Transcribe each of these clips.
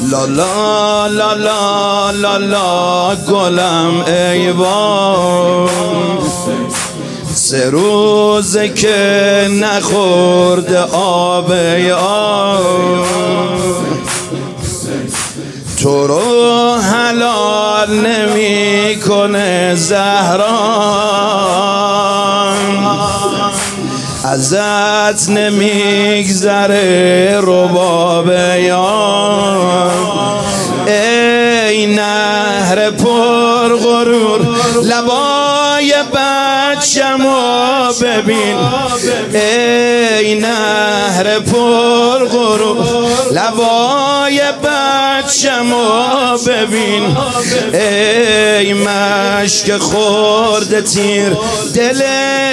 لا لا لا لا لا لا گلم ای وای، 3 روزه که نخورده آب یار، تو رو حلال نمی کنه زهران، ازت نمیگذره رباب یار. ای نهر پر غرور لبای بچه‌مو ببین، ای نهر پر غرور لبای بچه‌مو ببین، ای مشک خورده تیر دل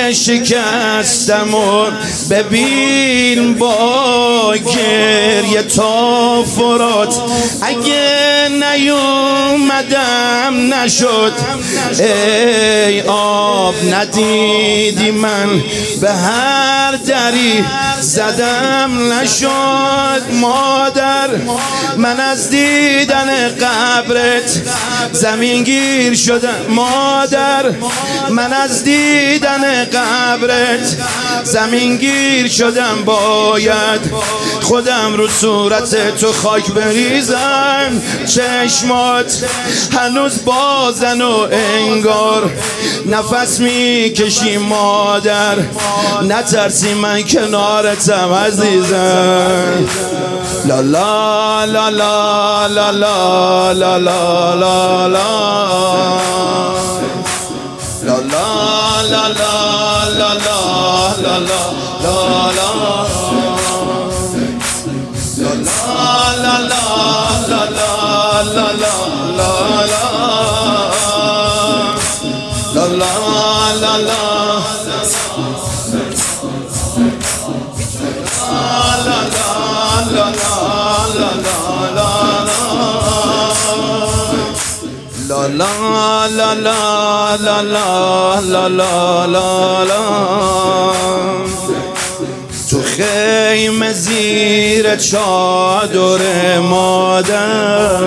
شکستمو ببین، با گریه تا فرات اگه نیومدم نشد. ای آب ندیدی من به هر دری زدم نشد. مادر من از دیدن قبرت زمین گیر شدم، مادر من از دیدن قبرت زمین گیر شدم، باید خودم رو صورت تو خاک بریزم. چشمات هنوز بازن و انگار نفس میکشی مادر، نترسی من کنارتم عزیزم. لا لا لا لا لا لا لا لا لا لا لا لا لا لا لا لا تو خیمه زیر چادر مادر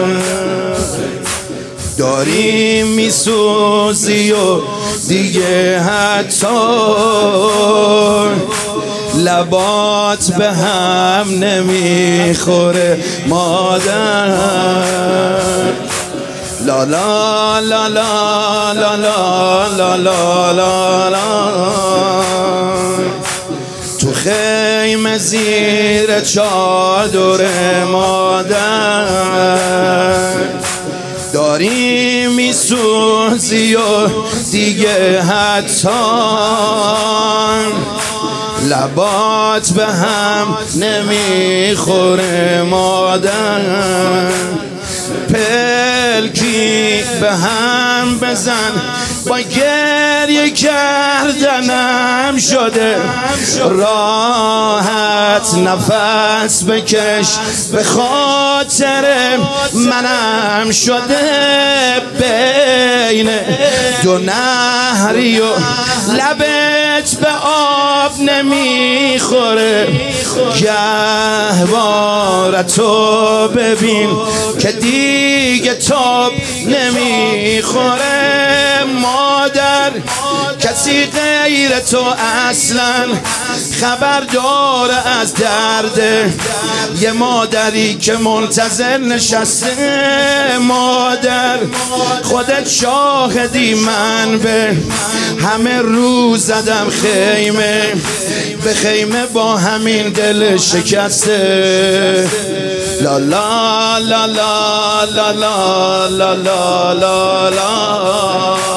داری میسوزی و دیگه حتی لبات به هم نمیخوره مادر. لا لا لا لا لا لا لا لا لا لا تو خیمه زیر چادر مادر داری میسوزی و دیگه حتی لبات به هم نمیخوره مادر. پلکی به هم بزن با گریه کردنم شده، راحت نفس بکش به خاطر منم شده. بین 2 نهری و لبت به آب نمیخوره، گهوارتو ببین که دیگه تاب نمیخوره مادر. کسی غیر تو اصلا خبر داره از درد یه مادری که منتظر نشسته. مادر خودت شاهدی، من به همه روز زدم خیمه به خیمه با همین دل شکسته. لا لا لا لا لا لا لا لا لا